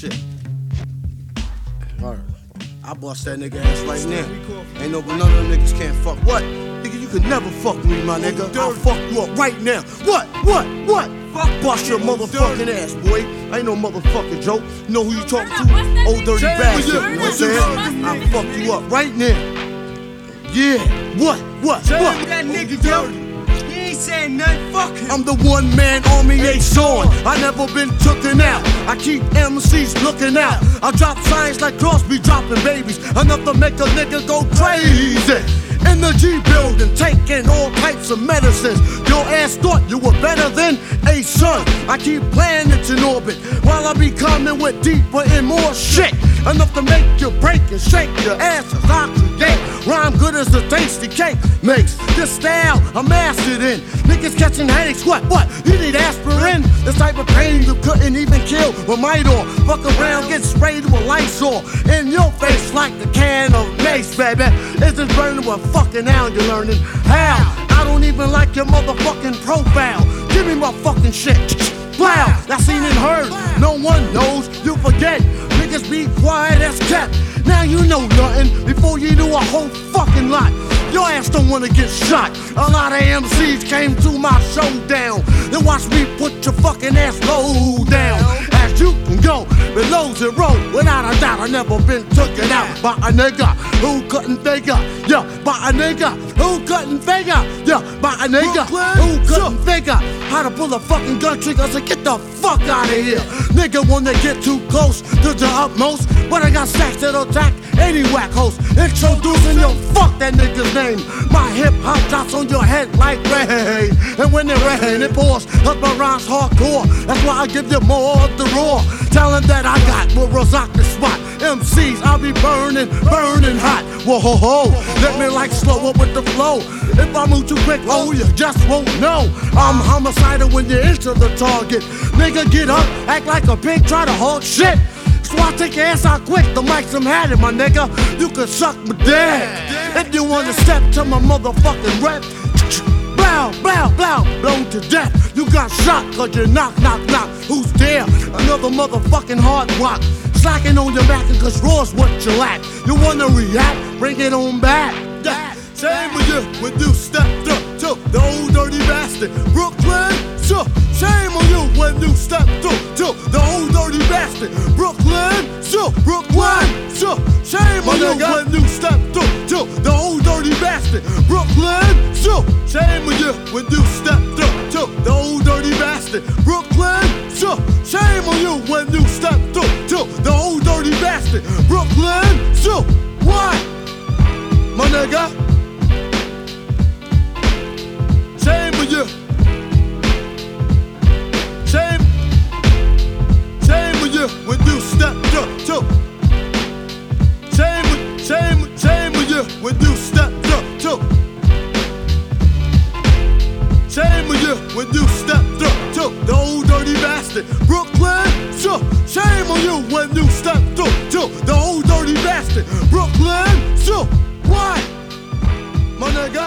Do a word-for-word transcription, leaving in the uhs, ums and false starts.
shit. Alright. I bust that nigga ass right now. Ain't no, none of them niggas can't fuck. What? Nigga, you can never fuck me, my nigga. I'll fuck you up right now. What? What? What? Fuck bust your motherfucking ass, boy. Ain't no motherfucking joke. You know who you talking to? Old dirty bastard. You know what I'm saying? I'll fuck you up right now. Yeah. What? What? What? That nigga dirty. He ain't saying nothing, fuck him. I'm the one man army, ain't showing. I never been tooken out. I keep M Cs looking out. I drop signs like Crosby dropping babies. Enough to make a nigga go crazy. In the G building, taking all types of medicines. Your ass thought you were better than a son. I keep planets in orbit while I be coming with deeper and more shit. Enough to make you break and shake your ass as I create. Rhyme good as the tasty cake makes. This style I'm mastered in. Niggas catching headaches, what, what? You need aspirin? This type of pain you couldn't even kill with Midor. Fuck around, get sprayed with Lysol in your face like the can of mace, baby. Is it burning with fucking now you're learning how? I don't even like your motherfucking profile. Give me my fucking shit. Wow, that's seen and heard. No one knows, you forget. Niggas be quiet as kept. Now you know nothing before you do a whole fucking lot. Your ass don't wanna get shot. A lot of M Cs came to my showdown. Then watch me put your fucking ass low down. As you can go below zero, without a doubt, I never been taken out by a nigga who couldn't figure. Yeah, by a nigga who couldn't figure. Yeah, by a nigga who couldn't figure how to pull a fucking gun trigger. So get the fuck out of here. Nigga wanna get too close to the utmost, but I got stacks that'll attack any whack host. Introducing your fuck that nigga's name. My hip hop drops on your head like rain. And when it rain, it pours. Cause my rhymes hardcore. That's why I give you more of the raw. Tell them that I got will rock the spot. M Cs, I'll be burning, burning hot. Whoa ho ho. Let me like slow up with the flow. If I move too quick, oh, you just won't know. I'm homicidal when you enter the target. Nigga, get up, act like a pig, try to hog shit. So I take your ass out quick, the mic's I'm had it, my nigga. You can suck my dick. If you wanna step to my motherfucking rep, blow, blow, blow, blown to death. You got shot cause you knock, knock, knock. Who's there? Another motherfucking hard rock. Slacking on your back cause raw's what you lack. You wanna react? Bring it on back. Yeah. Shame with you when you stepped up to the old dirty bastard. Brooklyn, so shame on you when you stepped up to the old dirty bastard. Brooklyn, so Brooklyn, so shame on you when you stepped up to the old dirty bastard. Brooklyn, so shame on you when you stepped up to the old dirty bastard. Brooklyn, so shame on you when you stepped up to the old dirty bastard. Brooklyn, so what, my nigga? Shame on you. Shame. Shame on you when you stepped up to. Shame, shame, shame on you when you stepped up to. Shame on you when you stepped up to the old dirty bastard. Brooklyn, so shame on you when you stepped up to the old dirty bastard. Brooklyn, so what, my nigga?